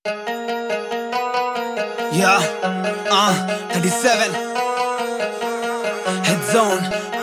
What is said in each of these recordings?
Yeah, 37 Head Zone.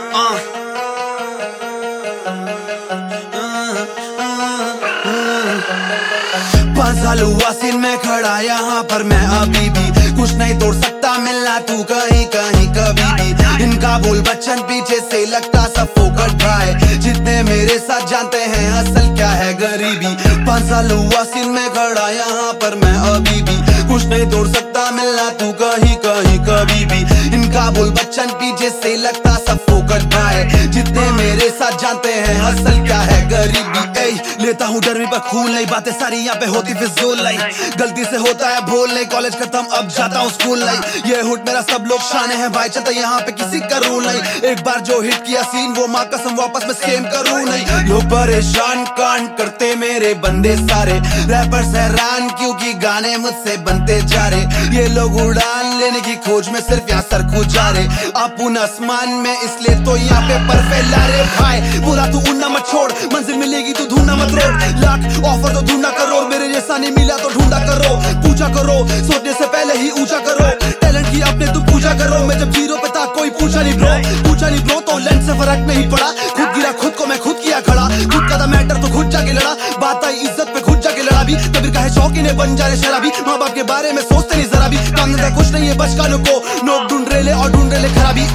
5 साल हुआ scene में खड़ा यहाँ पर मैं अभी भी कुछ नहीं तोड़ सकता मिलना तू कहीं कहीं कभी भी। इनका बोल बच्चन पीछे से लगता सब फोकट भाई, जितने मेरे साथ जानते हैं असल क्या है गरीबी। 5 साल हुआ सीन में खड़ा यहाँ पर मैं अभी भी कुछ नहीं तोड़ सकता मिलना तू कहीं कहीं कभी भी। इनका बोल बच्चन पीछे से लगता सब फोकट भाई, जितने मेरे साथ जानते हैं असल क्या है गरीबी। लेता हूँ डर में पर खून नहीं, बातें सारी यहाँ पे होती फिजूल नहीं, गलती से होता है भूल नहीं। कॉलेज खत्म अब जाता हूँ स्कूल नहीं, ये हुड मेरा सब लोग शाने हैं भाई, चलता यहाँ पे किसी का रूल नहीं। एक बार जो हिट किया सीन वो माँ कसम वापस मैं सेम करूँ नहीं। लोग परेशान कांड करते मेरे बंदे सारे, रैपर्स हैरान क्योंकि गाने मुझसे बनते जा रहे। ये लोग उड़ान लेने की खोज में सिर्फ यहाँ सर को जा रहे, अपुन आसमान में इसलिए तो यहाँ पे पर फैला रहे भाई। पूरा तू उड़ना मत छोड़, मंजिल मिलेगी तू ढूंढना मत रोड, लाख ऑफर तो ढूंढना करो, मेरे जैसा नहीं मिला तो ढूंढा करो। पूजा करो सोचने से पहले ही ऊंचा करो, टैलेंट की अपने तुम पूजा करो। मैं जब जीरो पे था कोई पूछा नहीं ब्रो तो लेंस से फर्क नहीं पड़ा। खुद गिरा खुद को मैं खुद किया खड़ा, खुद का था मैटर तो खुद जाके लड़ा। बात आई इज्जत पे खुद जाके लड़ा भी, कबीर का है शौकीन है बन जा रहे शराबी। माँ बाप के बारे में सोचते नहीं जरा भी, काम धंधा कुछ नहीं है बचकानों को, नोक ढूंढ रहे ले और ढूंढ रहे ले खराबी।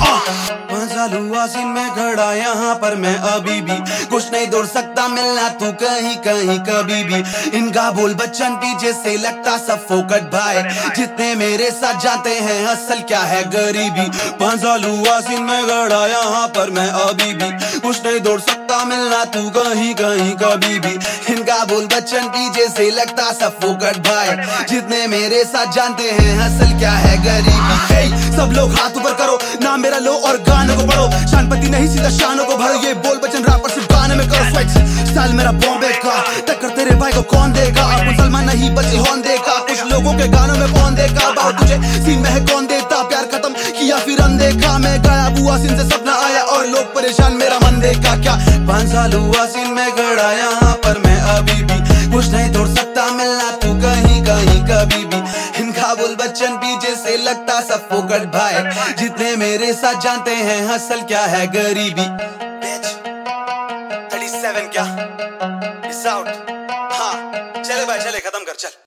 5 साल हुआ सीन में खड़ा यहाँ पर मैं अभी भी कुछ नहीं तोड़ सकता मिलना तू कहीं कहीं कभी भी। इनका बोल बच्चन पीछे से लगता सब फोकट भाई, जितने मेरे साथ जानते हैं असल क्या है गरीबी। 5 साल हुआ सीन में खड़ा यहाँ पर मैं अभी भी कुछ नहीं तोड़ सकता मिलना तू कहीं कहीं कभी भी। इनका बोल बच्चन पीछे से लगता सब फोकट भाई, जितने मेरे साथ जानते हैं असल क्या है गरीबी। सब लोग हाथ ऊपर करो, नाम मेरा लो और गानों को पढ़ो, शानपति नहीं सीधा शानों को भरो। ये बोल बच्चन रैपर सिर्फ गाने में करो स्वेट, स्टाइल मेरा बॉम्बे का, टक्कर तेरे भाई को कौन देगा। अपन सलमान नहीं बची हॉर्न देगा, कुछ लोगों के गानों में कौन देगा। बाहर तुझे सीन में है कौन देता, प्यार खत्म किया फिर अनदेखा। मैं गायब हुआ सीन से सपना आया और लोग परेशान मेरा मन देखा क्या। 5 साल हुआ सीन में खड़ा यहाँ पर मैं अभी भी कुछ नहीं तोड़ सकता मिलना तू कहीं कहीं कभी भी। इनका बोल बच्चन पीछे से लगता सब फोकट भाई, जितने मेरे साथ जानते हैं असल क्या है गरीबी। 37 क्या? Peace out। हाँ चले भाई चले, खत्म कर चल।